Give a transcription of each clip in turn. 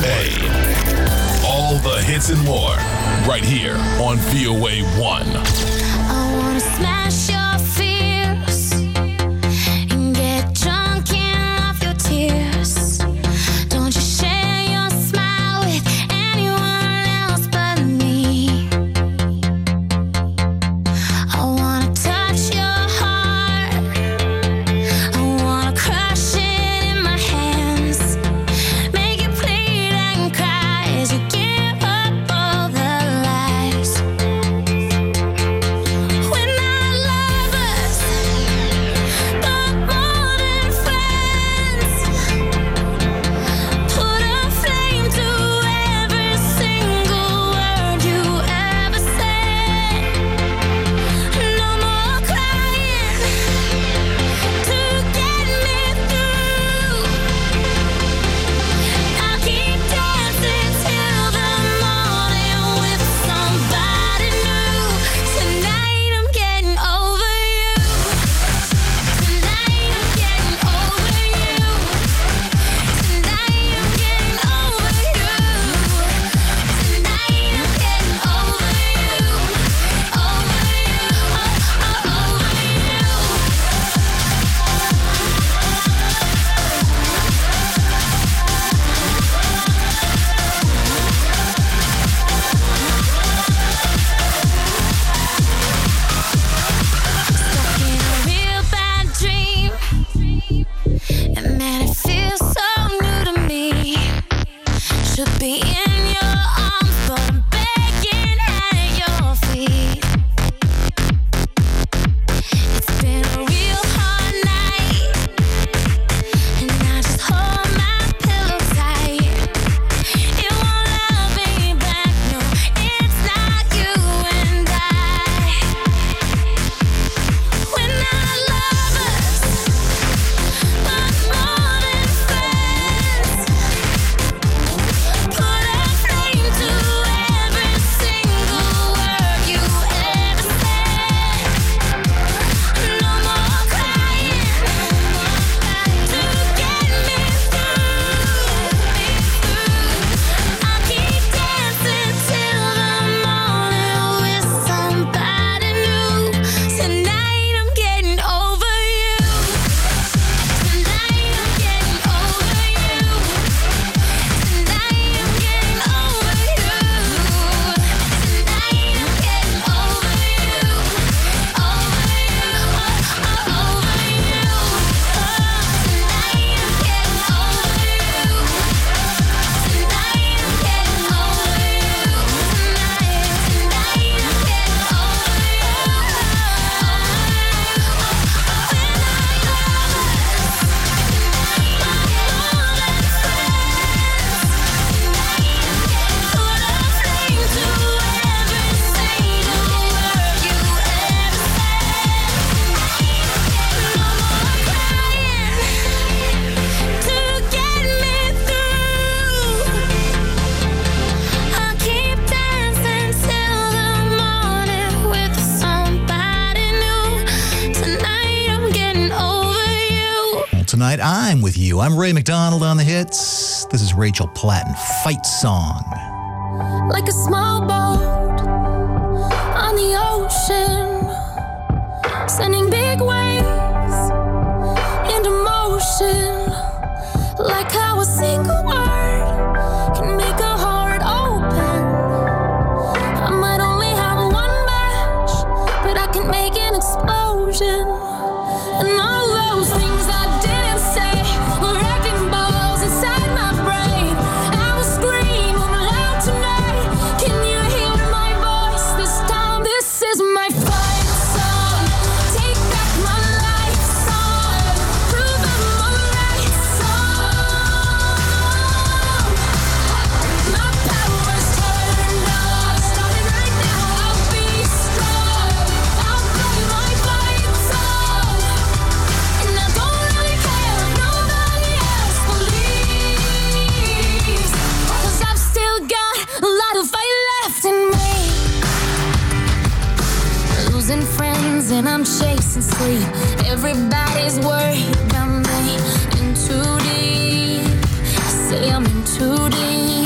All the hits and more, right here on VOA 1. I wanna smash your fears and get drunk off your tears. Don't you share your smile with anyone else but me. I wanna touch your heart. I wanna crush it in my hands. Make it bleed and cry as you give up all the lies. We're not lovers, but more than friends. Put a flame to every single word you ever said. No more crying to get me through. I'll keep dancing till the morning with somebody new. Tonight I'm getting over you. Tonight I'm getting over you. Tonight I'm getting over you. Tonight I'm getting over you. Over you. Over Stuck in a real bad dream, and man, it feels so new to me. Should be in your arms, but I'm begging at your feet. It's been a real hard night, and I just hold my pillow tight. It won't love me back, no, it's not you and I. We're not lovers, but more than friends. Put a flame to every single word you ever said. No more crying to get me through. I'll keep dancing till the morning with somebody new. Tonight I'm getting over you. Tonight I'm getting over you. Tonight I'm getting over you. Tonight I'm getting over you. Over you. Over you. Tonight I'm getting over you. Tonight I'm getting over you. Tonight I'm getting I'll keep dancing till the morning with somebody new. Tonight I'm getting over you. Tonight, I'm with you. I'm Ray McDonald on the hits. This is Rachel Platten, Fight Song. Like a small boat on the ocean, sending big waves into motion. Like how a single word can make a heart open. I might only have one match, but I can make an explosion. And all those things I didn't say were wrecking balls inside my brain. I will scream loud tonight. Can you hear my voice this time? This is my fight song. Take back my life song. Prove I'm alright song. My power's turned on. Starting right now. I'll be strong. I'll play my fight song. And I don't really care if nobody else believes, 'cause I've still got a lot of fight left in me. Losing friends and I'm chasing sleep. Everybody's worried about me. In too deep. I say I'm in too deep.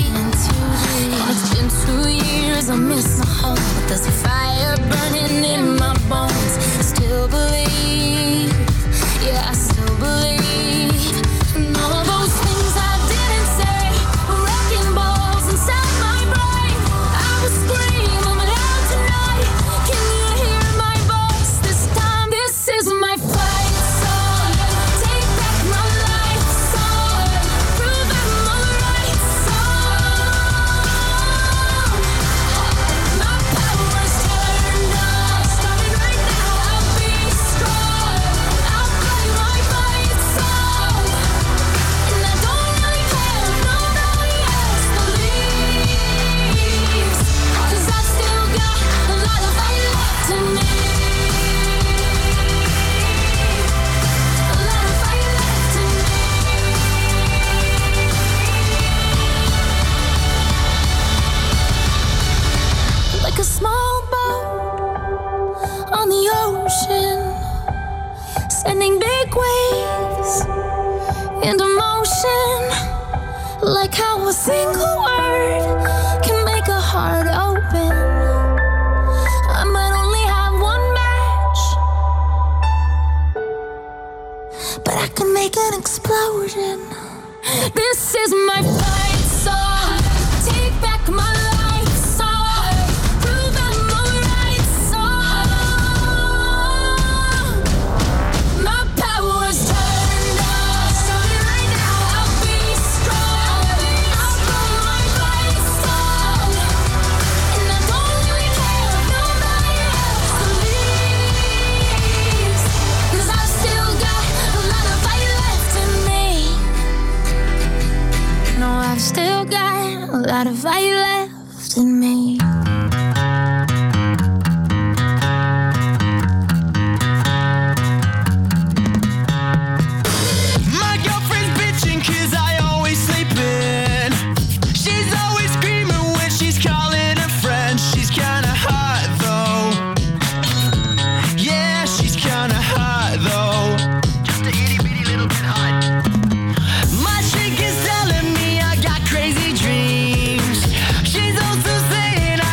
into motion. Like how a single word can make a heart open. I might only have one match, but I can make an explosion. This is my fight song. Take back my life song. Prove I'm alright song. My power's turned on. Starting right now, I'll be strong. I'll blow my fight song. And I don't really care if nobody else believes. 'Cause I've still got a lot of fight left in me. No, I've still got a lot of fight left in me. My girlfriend's bitching 'cause I always sleep in. She's always screaming when she's calling her friends. She's kinda hot though. Yeah, she's kinda hot though. Just a itty bitty little bit hot. My chick is telling me I got crazy dreams. She's also saying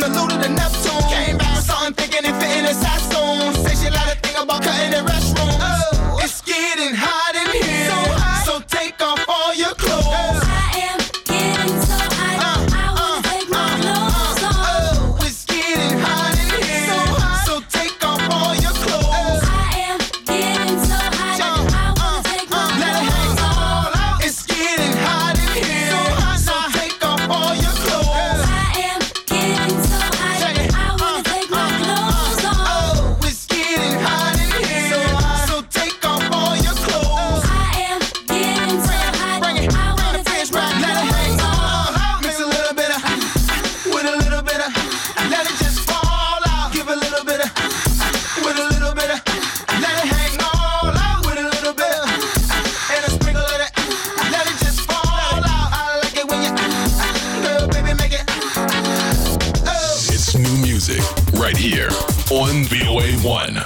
Saluted to Neptune. Came back with something thinking it fit in a Sassoon. Say she like to think about cutting the restroom. It's getting hot in here, so take off all your clothes. I am getting so hot. I wanna take my clothes off. It's getting hot in here, so take off all your clothes. I am getting so hot. I wanna take my clothes off. It's getting hot in here, so take off all your clothes. I am getting so hot. I wanna take my clothes off. It's getting hot in here, so take off all your clothes. I am getting so hot. Bring it, I wanna take my let it hang clothes off. all. Mix a little bit of with a little bit of, let it just fall out. Give a little bit of with a little bit of, let it hang all out with a little bit of, and a sprinkle of it. Let it just fall out. I like it when you, girl, baby, make it. It's new music right here on VOA1.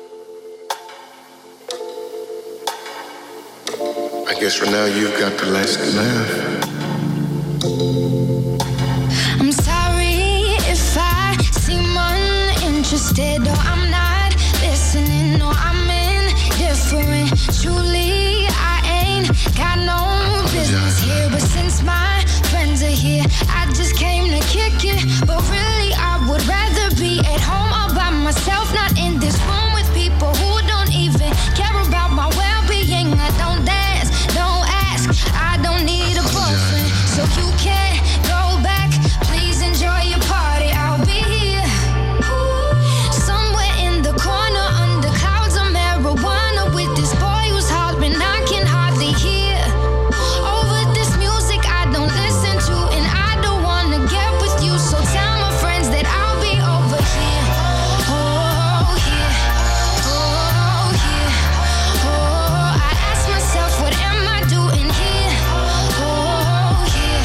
I guess for now you've got the last laugh. I'm sorry if I seem uninterested or I'm not listening or I'm indifferent. Truly, I ain't got no business here. But since my friends are here, I just came to kick it. But really, I would rather be at home all by myself, not in this room with people who don't even care about my well-being. I don't dance, don't ask, I don't need a boyfriend. So you can't go back, please enjoy your party. I'll be here, somewhere in the corner under clouds of marijuana with this boy who's hollering I can hardly hear. Over this music I don't listen to, and I don't wanna get with you. So tell my friends that I'll be over here. Oh, here. Oh, here. Oh, I ask myself, what am I doing here? Oh, here.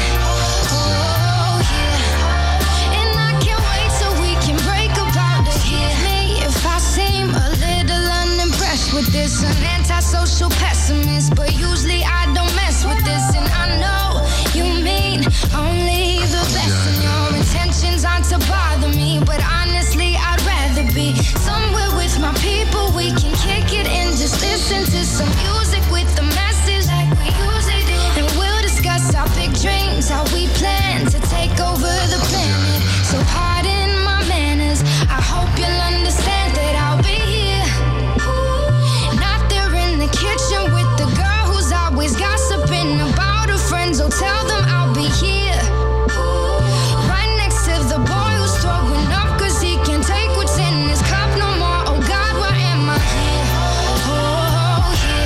Oh, here. And I can't wait till we can break about it here. Me, if I seem a little unimpressed with this, an antisocial pessimist, but usually I don't mess with this, and I know you mean only the best, and your intentions aren't to bother me, but honestly I'd rather be somewhere with my people. We can kick it and just listen to some music with the message like we usually do, and we'll discuss our big dreams, how we plan to take over the planet. So pardon my manners, I hope you'll understand that I'll be here, not there in the kitchen with the girl who's always gossiping about her friends. Oh, tell them I'll be here, right next to the boy who's throwing up 'cause he can't take what's in his cup no more. Oh God, why am I here? Oh, here.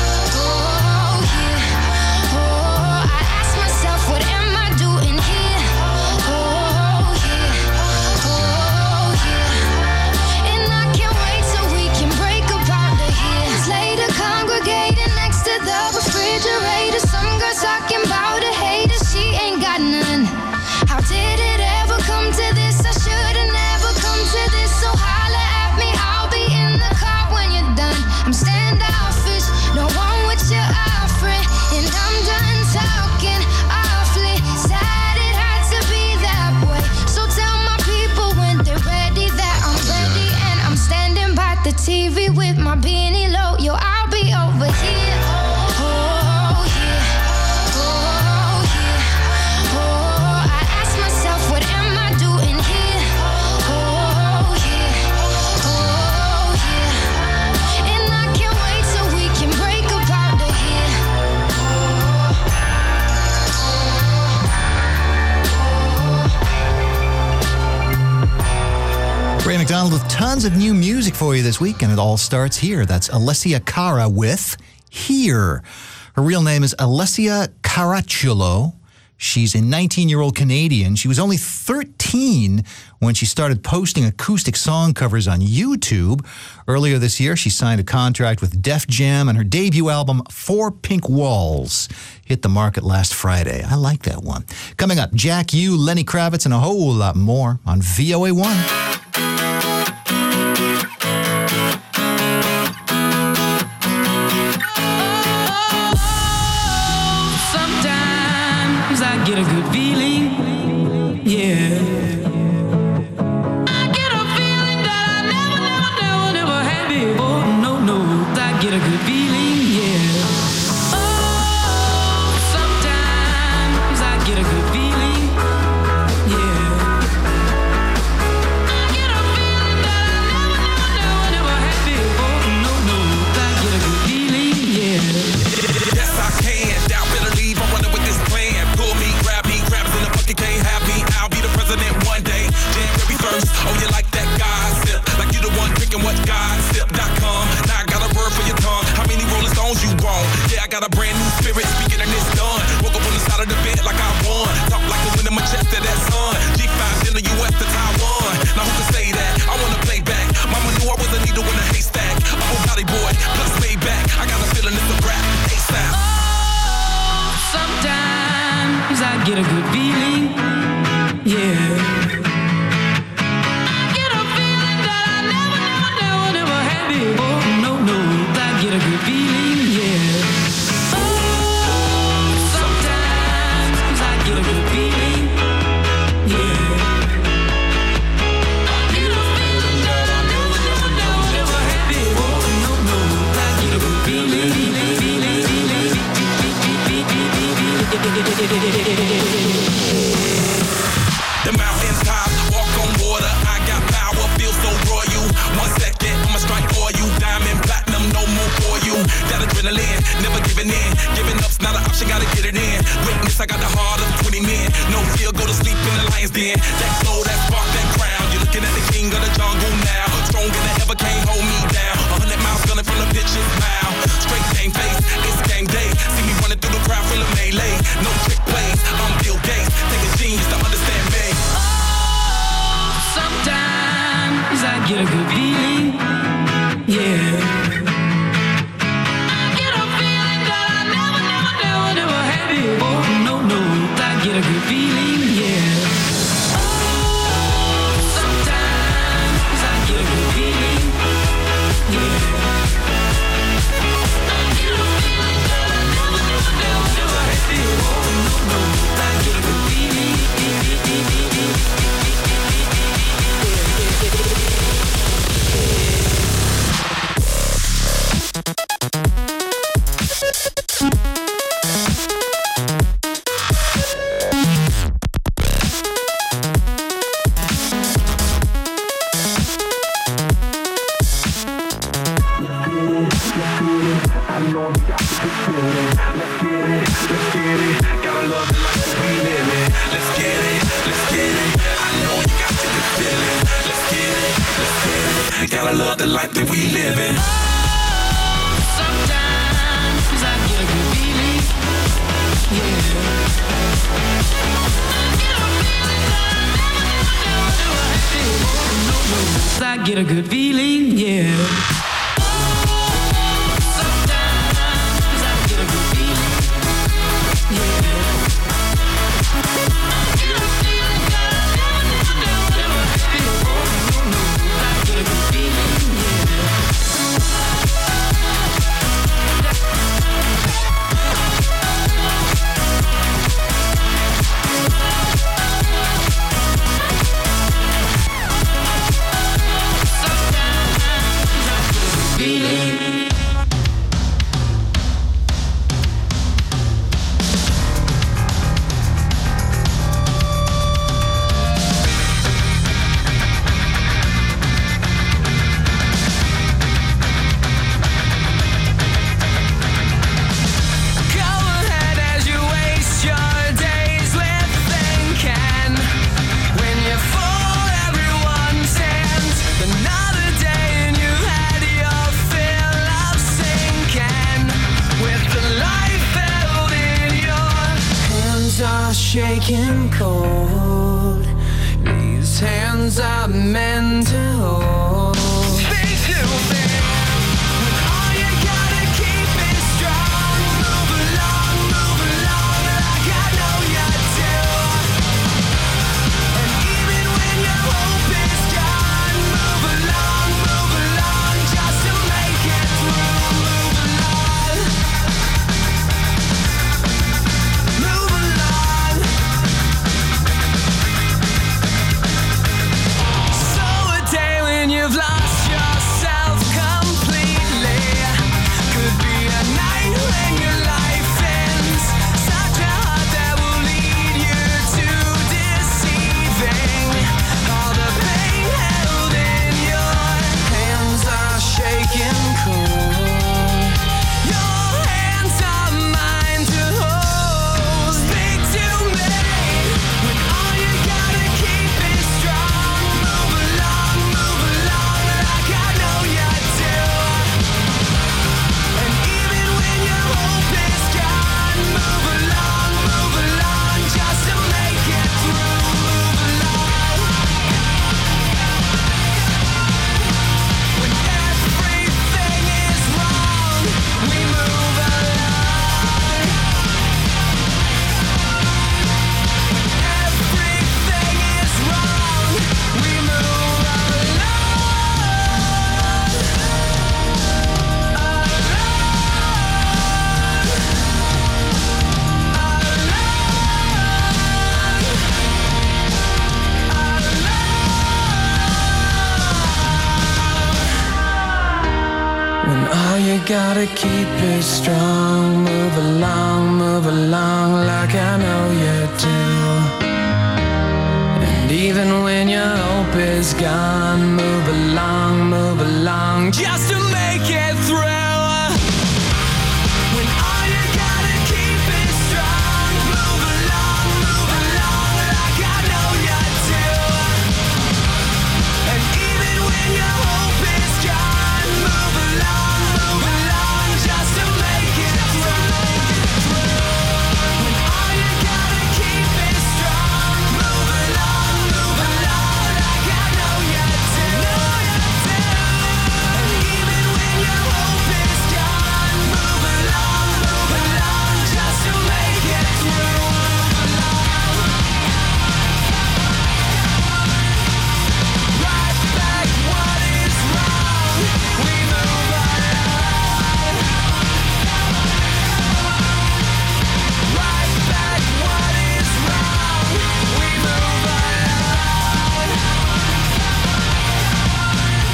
Oh, here. Oh, I ask myself, what am I doing here? Oh, here. Oh, here. And I can't wait till we can break about it here. It's later congregating next to the refrigerator. Some girls talking about a hater, she ain't got none. How did it ever come to this? I should've never come to this. So holla at me, I'll be in the car when you're done. I'm standoffish, no one what you're offering, and I'm done talking awfully. Sad it had to be that way. So tell my people when they're ready that I'm ready, and I'm standing by the TV with my beanie low. Yo, I'll be over here. Oh, here. Oh, here. Oh, I ask myself, what am I doing here? Oh, here. Oh, here. And I can't wait till we can break about it here. Ray McDonald with tons of new music for you this week, and it all starts here. That's Alessia Cara with Here. Her real name is Alessia Caracciolo. She's a 19-year-old Canadian. She was only 13 when she started posting acoustic song covers on YouTube. Earlier this year, she signed a contract with Def Jam, and her debut album, Four Pink Walls, hit the market last Friday. I like that one. Coming up, Jack U, Lenny Kravitz, and a whole lot more on VOA1. Sometimes I get a good feeling, yeah. adrenaline, never giving in. Giving up's not an option, gotta get it in. Witness, I got the heart of 20 men. No fear, go to sleep in the lion's den. That glow, that spark, that crown. You're looking at the king of the jungle now. Stronger than ever, can't hold me down. 100 miles gunning from the pitcher's mouth. Straight game face, it's game day. See me running through the crowd, feeling melee. No trick plays, I'm Bill Gates. Take a genius to understand me. Sometimes I get a good feeling, yeah. I get a feeling that I never had before. No, I get a good feeling, yeah. Sometimes I get a good feeling, yeah. I get a feeling that I never had before. No, I get a good feeling. Gotta love the life that we live in. Sometimes I get a good feeling, yeah. I get a good feeling, yeah. Shaking cold, these hands are meant to hold. Speak to me, when all you gotta keep is strong. Move along like I know you do. And even when your hope is gone, move along, just to make it through. Move along, move along. You've lost yourself completely. Could be a night when your life ends. Such a heart that will lead you to deceiving. All the pain held in your hands are shaking cold. Your hands are mine to hold. Speak to me when all you gotta keep is strong. Move along like I know you do. And even when your hope is gone, move along, just to make it through. Move along. When everything is wrong, we move along. When everything is wrong, we move along. When all you gotta keep is strong, move along like I know you do. And even when your hope is gone, move along, just to make it through.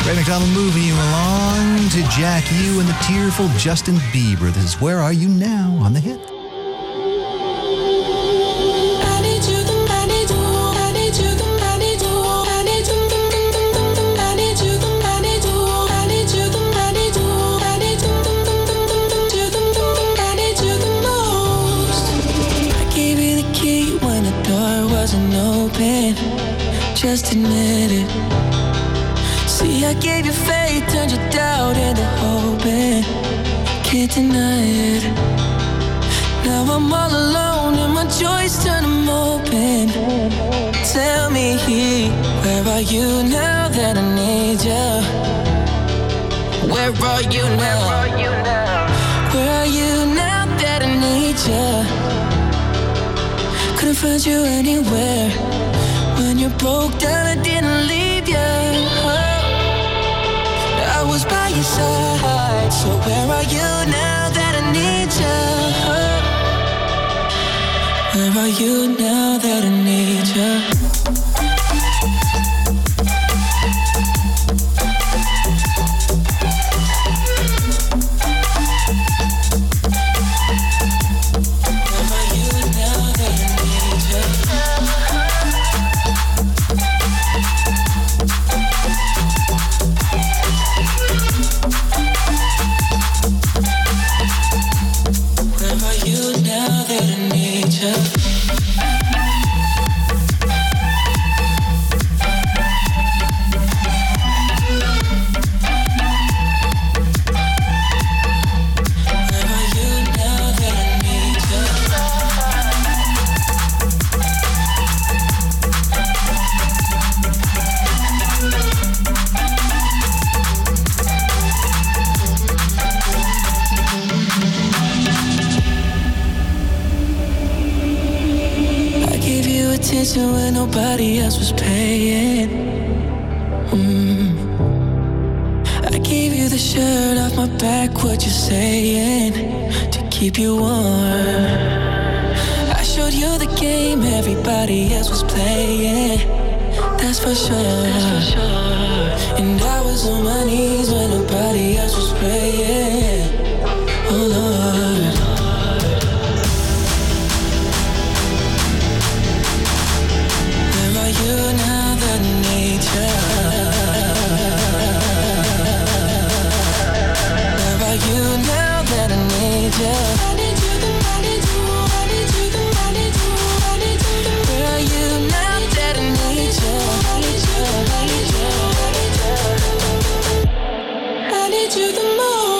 Ray McDonald moving you along to Jack U and the tearful Justin Bieber. This is Where Are You Now on the hit. Just admit it. See, I gave you faith, turned your doubt into hope, and can't deny it. Now I'm all alone and my joys turn them open. Tell me, where are you now that I need you? Where are you now? Where are you now that I need you? Couldn't find you anywhere. When you broke down, I didn't leave you. I was by your side. So where are you now that I need you? Where are you now that I need you? When nobody else was paying. I gave you the shirt off my back, what you saying, to keep you warm. I showed you the game everybody else was playing. That's for sure. And I was on my knees when nobody else was praying. Oh Lord. You now that I need you. Where are you now that I need you? I need you, I need you, I need you, I need you, I need you. Where are you now that I need you? I need you, I need you, I need you. I need you the most.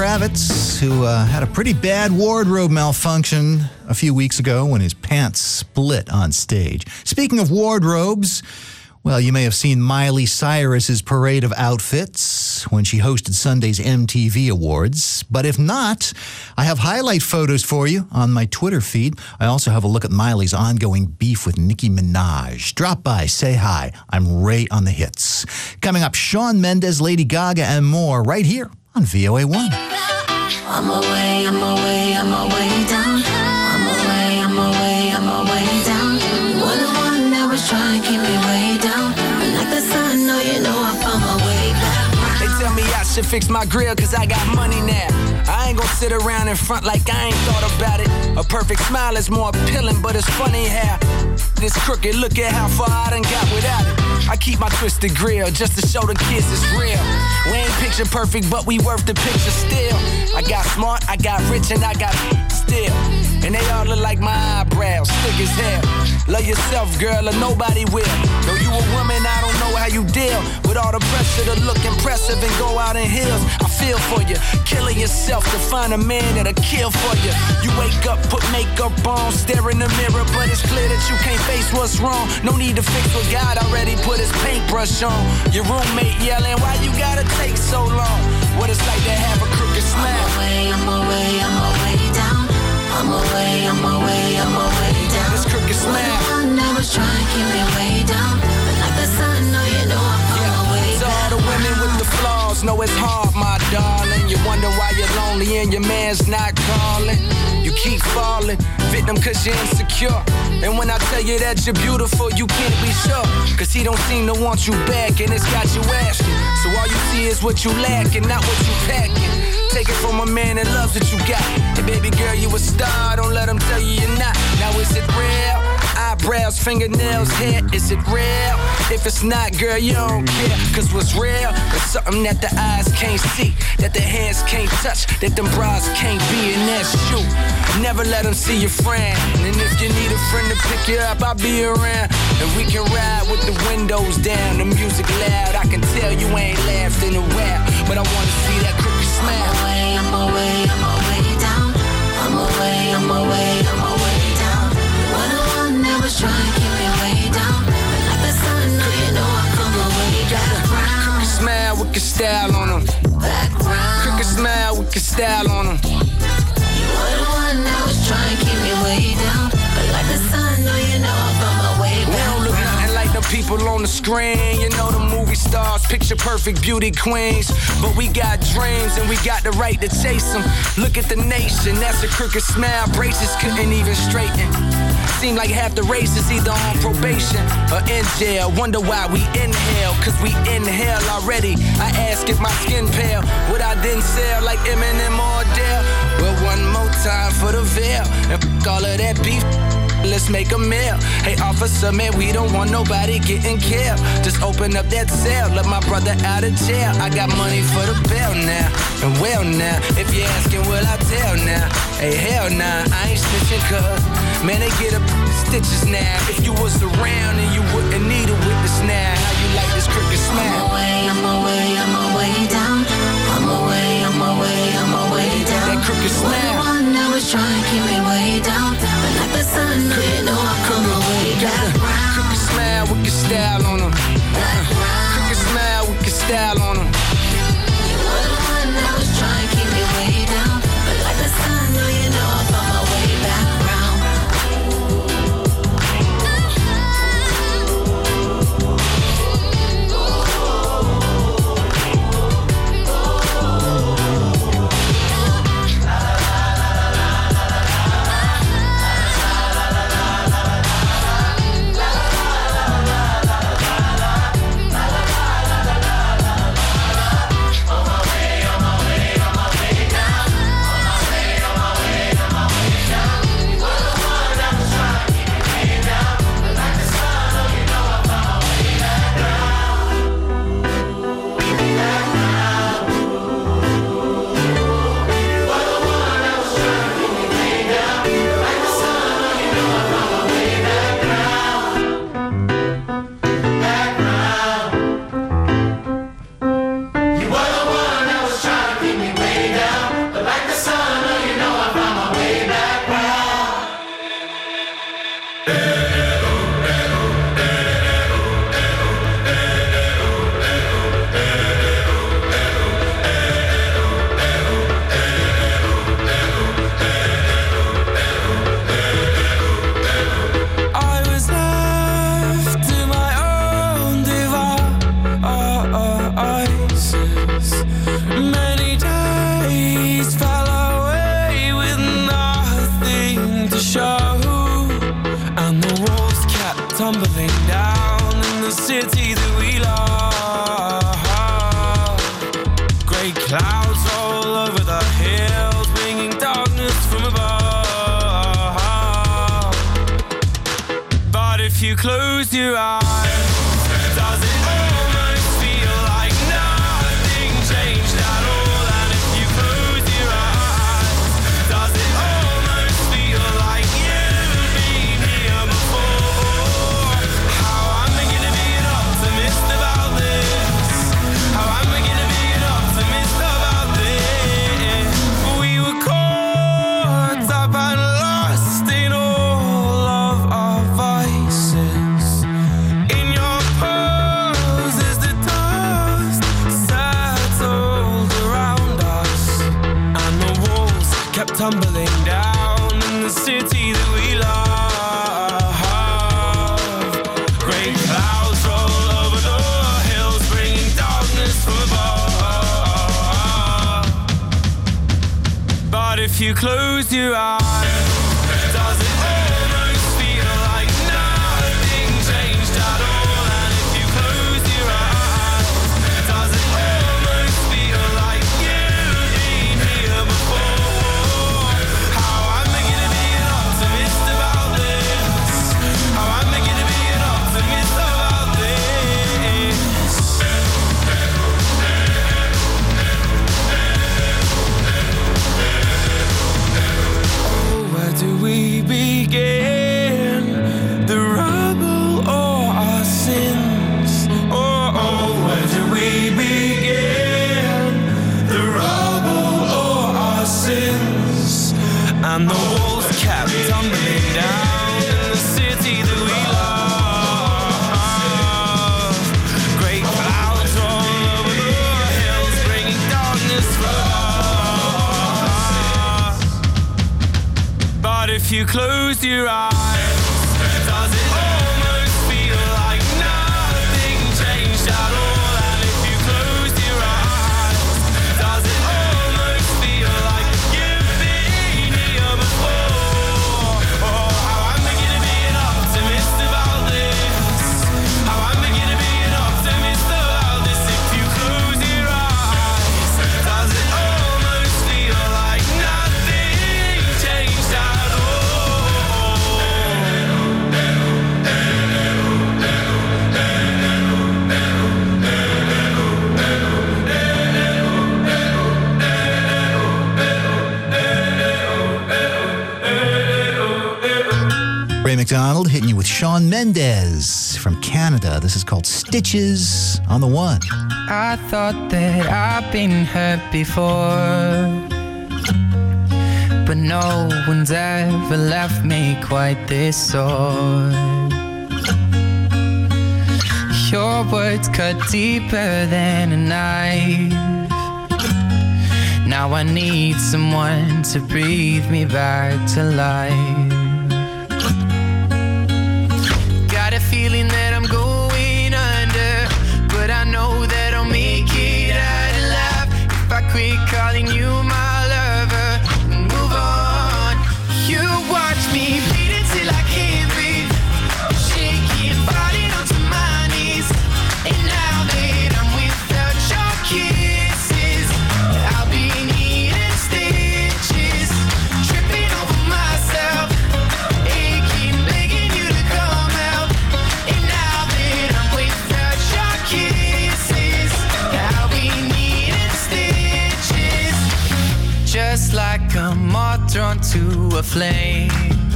Kravitz, who had a pretty bad wardrobe malfunction a few weeks ago when his pants split on stage. Speaking of wardrobes, well, you may have seen Miley Cyrus's parade of outfits when she hosted Sunday's MTV Awards. But if not, I have highlight photos for you on my Twitter feed. I also have a look at Miley's ongoing beef with Nicki Minaj. Drop by, say hi. I'm Ray on the hits. Coming up, Shawn Mendes, Lady Gaga, and more right here on VOA1. I'm away down. I'm away down. You're the one that was trying to keep me way down. And like the sun, no, you know I found my way back. They tell me I should fix my grill cause I got money now. I ain't gon' sit around in front like I ain't thought about it. A perfect smile is more appealing, but it's funny how this crooked, look at how far I done got without it. I keep my twisted grill just to show the kids it's real. We ain't picture perfect, but we worth the picture still. I got smart, I got rich, and I got still. And they all look like my eyebrows, thick as hell. Love yourself, girl, or nobody will. Though you a woman, I don't know how you deal with all the pressure to look impressive and go out in heels. I feel for you, killing yourself to find a man that'll kill for you. You wake up, put makeup on, stare in the mirror, but it's clear that you can't face what's wrong. No need to fix what God already put his paintbrush on. Your roommate yelling, why you gotta take so long? What it's like to have a crooked smile. I'm away down. I'm away down. This crooked smile. One that was trying to keep me way down. But like the sun, no, you know I'm on my way To all the women with the flaws, know it's hard, my darling. You wonder why you're lonely and your man's not calling. You keep falling, victim cause you're insecure. And when I tell you that you're beautiful, you can't be sure. Cause he don't seem to want you back and it's got you asking. So all you see is what you lack and not what you packing. Take it from a man that loves what you got. Hey baby girl, you a star, don't let him tell you you're not. Now is it real? Eyebrows, fingernails, hair, is it real? If it's not, girl, you don't care. Cause what's real is something that the eyes can't see, that the hands can't touch, that them bras can't be, and that's you. Never let them see your friend. And if you need a friend to pick you up, I'll be around. And we can ride with the windows down, the music loud. I can tell you ain't laughed in a while, but I wanna see that crooked smile. I'm away down. I'm away down. You're the one that was trying to keep me way down. But like the sun, no, you know I come away back round. Crooked smile with your style on them. Back round. Crooked smile with your style on them. You're the one that was trying to keep me way down. But like the sun, no, you know I found my way We back don't look nothing like the people on the screen. You know the movie stars, picture perfect beauty queens. But we got dreams and we got the right to chase them. Look at the nation, that's a crooked smile. Braces couldn't even straighten. Seem like half the race is either on probation or in jail. Wonder why we inhale, cause we inhale already. I ask if my skin pale, would I then sell like Eminem or Adele? Well, one more time for the veil, and all of that beef, let's make a meal. Hey officer, man, we don't want nobody getting killed. Just open up that cell, let my brother out of jail. I got money for the bail now, and well now, if you're asking, will I tell now? Hey, hell nah, I ain't snitching cause, man, they get up stitches now. If you was around and you wouldn't need a witness now. How you like this crooked smile? I'm away down. I'm away down. That crooked You're the smile. one that was trying to keep me way down. But like the sun, no, you know I come away back round. Crooked smile with your style on them. Back round. Crooked smile with your style on them. You're the one that was trying to keep me way down. But like the sun, no, you know I found my way back round. tumbling down in the city that we love. Grey clouds all over the hills, bringing darkness from above. But if you close your eyes, does it almost feel like nothing changed at all? And if you close your eyes, does it almost feel like you've been here before? How am I gonna be an optimist about this? How am I gonna be an optimist about this? We were caught up and lost in all of our vices. In your pose as the dust settled around us, and the walls kept tumbling down in the city that we love. Great clouds roll over the hills, bringing darkness from above. But if you close your eyes, does it almost feel like nothing changed at all? And if you close your eyes, does it almost feel like you've been here before? How am I gonna be an optimist about this? How am I gonna be an optimist about this? Where do we begin? The rubble or our sins? Where do we begin? The rubble or our sins? And the walls kept tumbling down in the city that we love. Great clouds roll over the hills, bringing darkness from above. But if you close your eyes, does it almost feel like nothing changed at all? And if you close your eyes, does it almost feel like you've been here before? Oh, how am I gonna be an optimist about this? How am I gonna be an optimist about this? If you close your eyes, does it almost feel like nothing changed at all? Ray McDonald hitting you with Shawn Mendes from Canada. This is called Stitches on the One. I thought that I've been hurt before, but no one's ever left me quite this sore. Your words cut deeper than a knife. Now I need someone to breathe me back to life. Got a feeling that I'm going under, but I know that I'll make it out alive if I quit calling you my lover and move on. You watch me bleed until I can't breathe, shaking, falling onto my knees. And now that I'm without your kisses, I'll be needing stitches, tripping over myself, aching, begging you to come out. And now that I'm without your kisses, I'll be needing stitches, just like a moth drawn to a flame.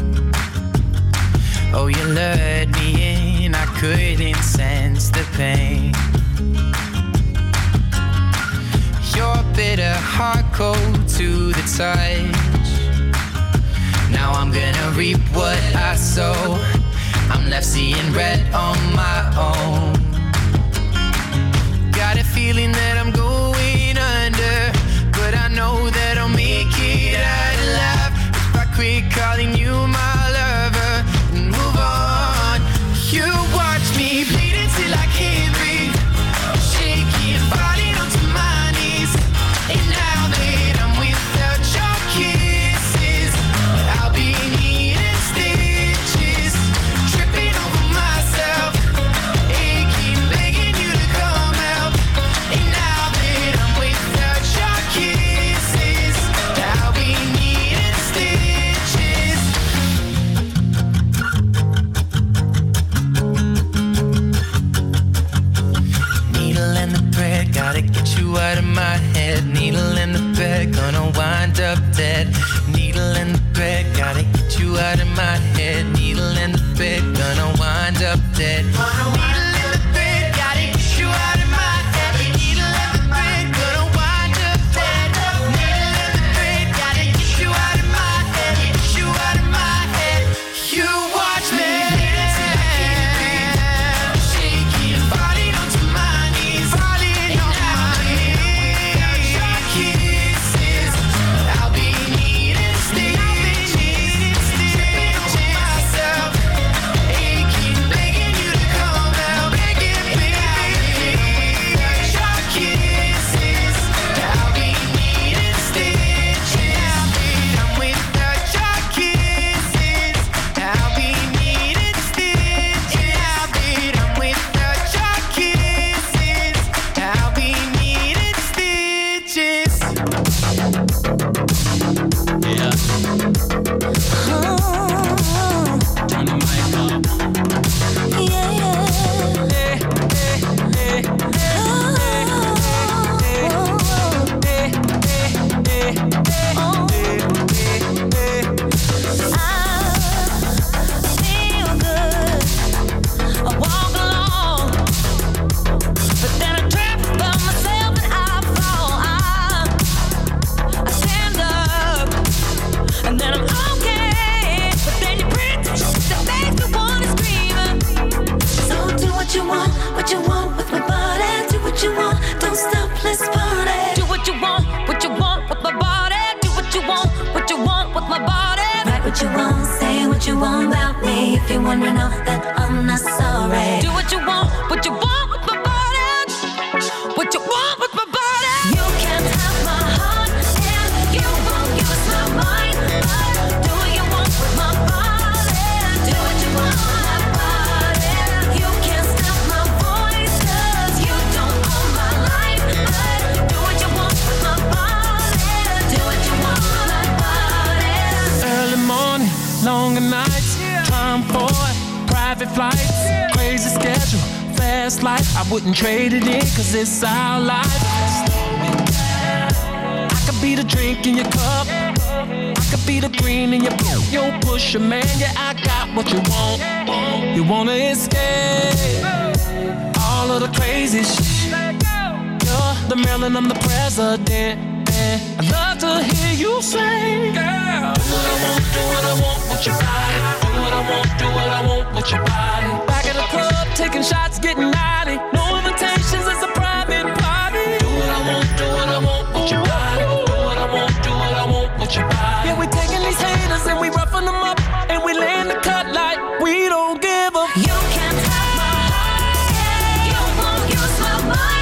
Oh, you lured me in, I couldn't sense the pain. Your bitter heart cold to the touch. Now I'm gonna reap what I sow. I'm left seeing red on my own. Got a feeling that I'm going under, but I know that I'll make it out alive if I quit calling you my lover and move on. You watch me bleed until I can't breathe, shaking, falling onto my knees. And now that I'm without your kisses, I'll be needing stitches, tripping over myself. wanna know that I'm not sorry. Do what you want with my body. What you want with my body. You can't have my heart and you won't use my mind. But do what you want with my body. Do what you want with my body. You can't stop my voice 'cause you don't own my life. But do what you want with my body. Do what you want with my body. Early morning, longer nights, time for private flights, crazy schedule, fast life. I wouldn't trade it in 'cause it's our life. I could be the drink in your cup, I could be the green in your boot. Yo, push man, yeah, I got what you want. You wanna escape all of the crazy shit. You're the Maryland, I'm the president. I'd love to hear you say, girl, do what I want, do what I want with your body. Do what I want, do what I want with your body. Back at the club, taking shots, getting naughty. No invitations, it's a private party. Do what I want, do what I want with your body. Do what I want, do what I want with your body. Yeah, we taking these haters and we roughing them up, and we laying the cut like we don't give a. You can't have my heart, you won't use my mind.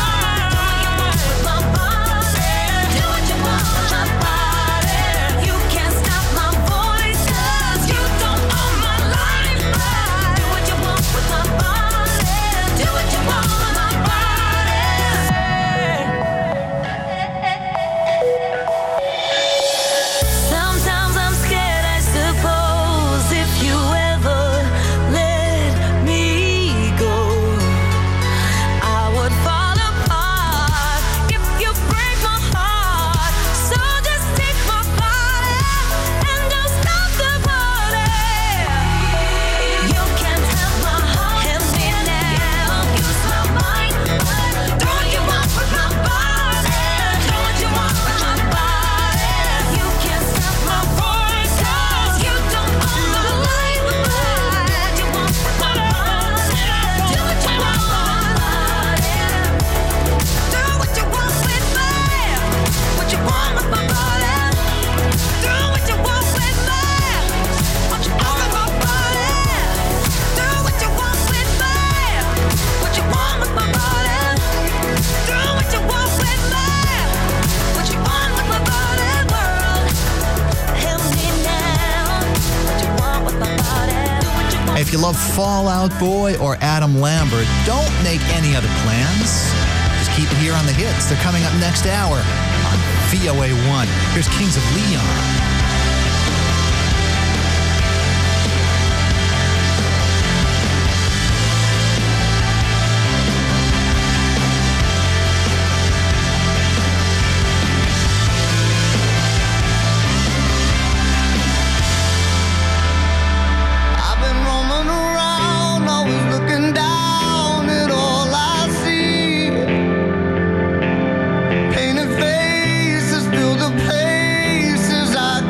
If you love Fall Out Boy or Adam Lambert, don't make any other plans. Just keep it here on the hits. They're coming up next hour on VOA1. Here's Kings of Leon. Painted faces fill the places I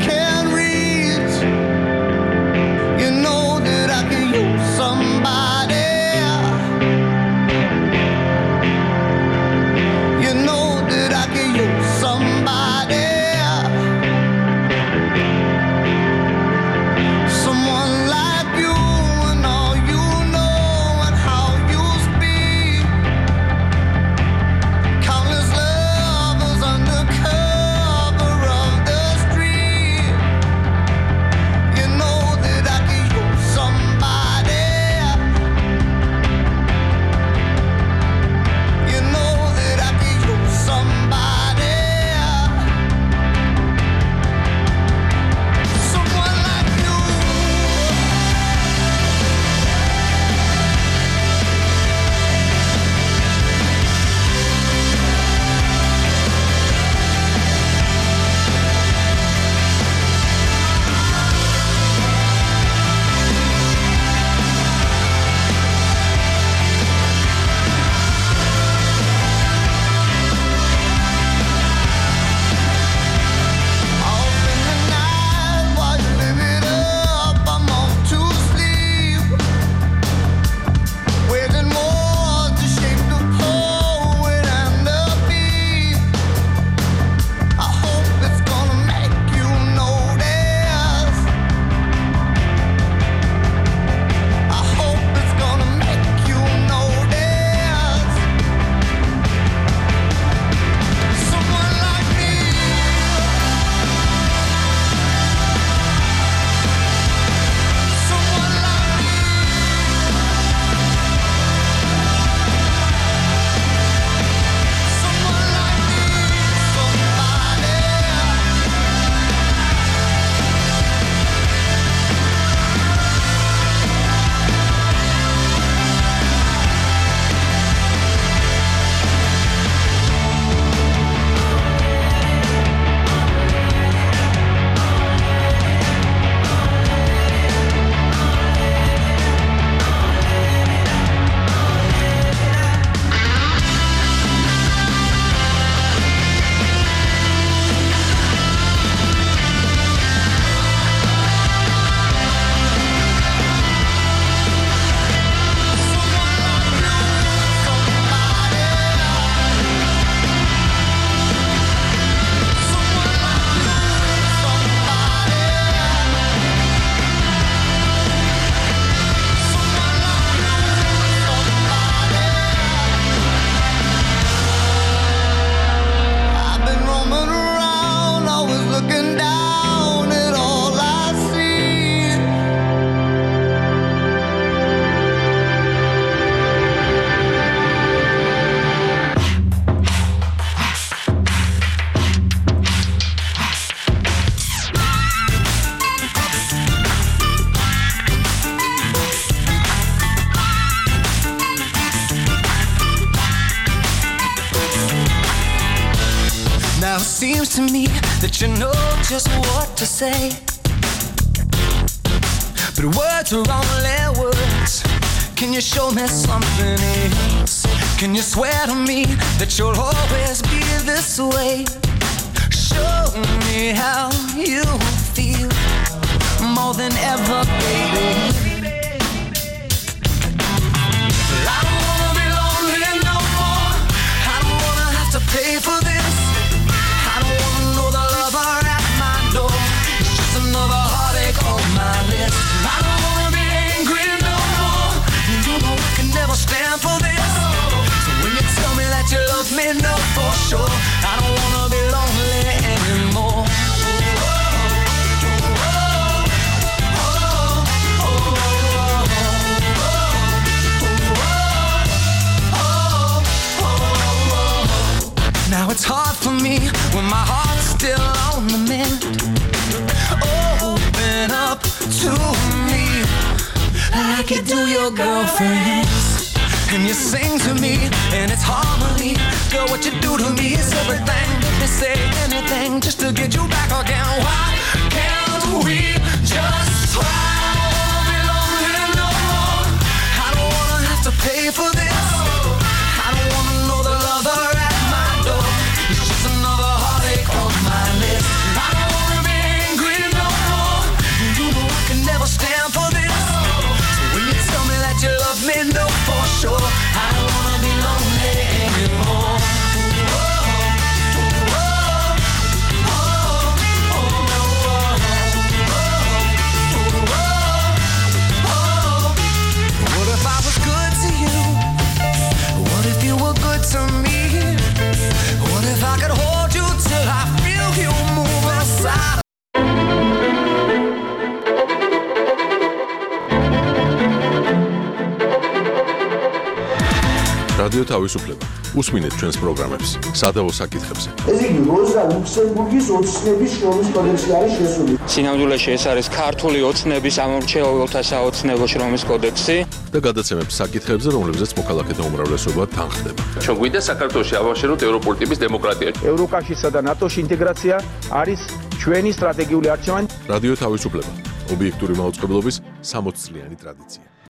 seems to me that you know just what to say. But words are only words. Can you show me something else? Can you swear to me that you'll always be this way? Show me how you feel more than ever, baby. I don't wanna be lonely no more. I don't wanna have to pay for this. I don't wanna know the lover at my door. It's just another heartache on my list. I don't wanna be angry no more. You know I can never stand for this. So when you tell me that you love me, know for sure I don't wanna be lonely anymore. Now it's hard for me when my heart's still on the mend. Open up to me like you do your girlfriends. And you sing to me and it's harmony. Girl, what you do to me is everything. Let me say anything just to get you back again. Why can't we just try? I don't wanna be lonely no more. I don't wanna have to pay for this. I don't wanna know the lover at my door. It's just another heartache on my list. I don't wanna be angry no more. You know I can never stand for this. So when you tell me that you love me, know for sure I don't wanna be lonely anymore. What if I was good to you? What if you were good to me? What if I could hold you till I feel you move aside? რადიო თავისუფლება. უსმინეთ ჩვენს პროგრამებს სადავო საკითხებზე. ეს იგი როზა ლუქსემბურგის ოცნების შრომის კოდექსში არის შესული. სინამდვილეში ეს არის ქართული ოცნების ამომრჩეველთა საოცნებო შრომის კოდექსი და გადაცემებს საკითხებზე, რომლებზეც მოქალაქეთა უმრავლესობა თანხდება. ჩვენ გვინდა საქართველოში ავაშენოთ ევროპული ტიპის დემოკრატია. ევროკავშირსა და ნატოს ინტეგრაცია არის ჩვენი სტრატეგიული არჩევანი. რადიო თავისუფლება. ობიექტური მაუწყებლობის 60 წლიანი ტრადიცია.